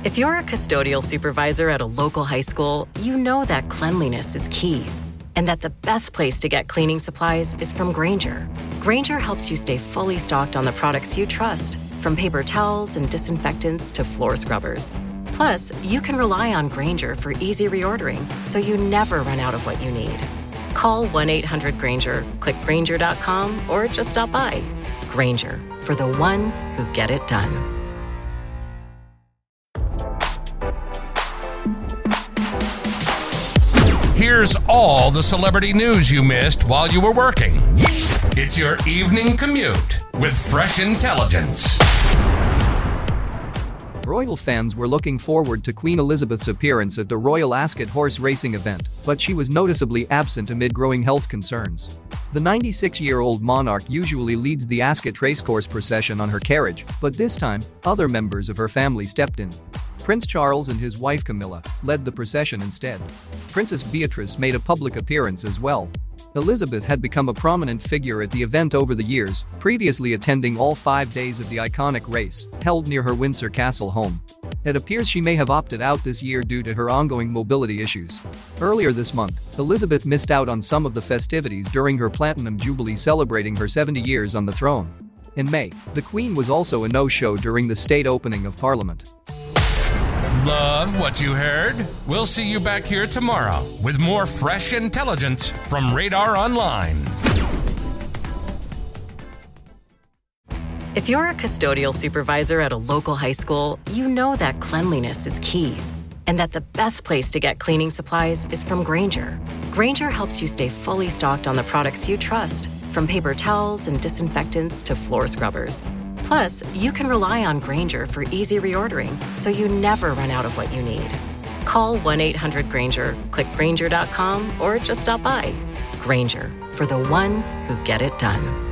If you're a custodial supervisor at a local high school, you know that cleanliness is key, and that the best place to get cleaning supplies is from Grainger. Grainger helps you stay fully stocked on the products you trust, from paper towels and disinfectants to floor scrubbers. Plus, you can rely on Grainger for easy reordering, so you never run out of what you need. Call 1-800-GRAINGER, click Grainger.com, or just stop by. Grainger, for the ones who get it done. Here's all the celebrity news you missed while you were working. It's your evening commute with Fresh Intelligence. Royal fans were looking forward to Queen Elizabeth's appearance at the Royal Ascot horse racing event, but she was noticeably absent amid growing health concerns. The 96-year-old monarch usually leads the Ascot racecourse procession on her carriage, but this time, other members of her family stepped in. Prince Charles and his wife Camilla led the procession instead. Princess Beatrice made a public appearance as well. Elizabeth had become a prominent figure at the event over the years, previously attending all 5 days of the iconic race, held near her Windsor Castle home. It appears she may have opted out this year due to her ongoing mobility issues. Earlier this month, Elizabeth missed out on some of the festivities during her Platinum Jubilee celebrating her 70 years on the throne. In May, the Queen was also a no-show during the state opening of Parliament. Love what you heard? We'll see you back here tomorrow with more Fresh Intelligence from Radar Online. If you're a custodial supervisor at a local high school, you know that cleanliness is key, and that the best place to get cleaning supplies is from Grainger. Grainger helps you stay fully stocked on the products you trust, from paper towels and disinfectants to floor scrubbers. Plus, you can rely on Grainger for easy reordering, so you never run out of what you need. Call 1-800-GRAINGER, click Grainger.com, or just stop by. Grainger, for the ones who get it done.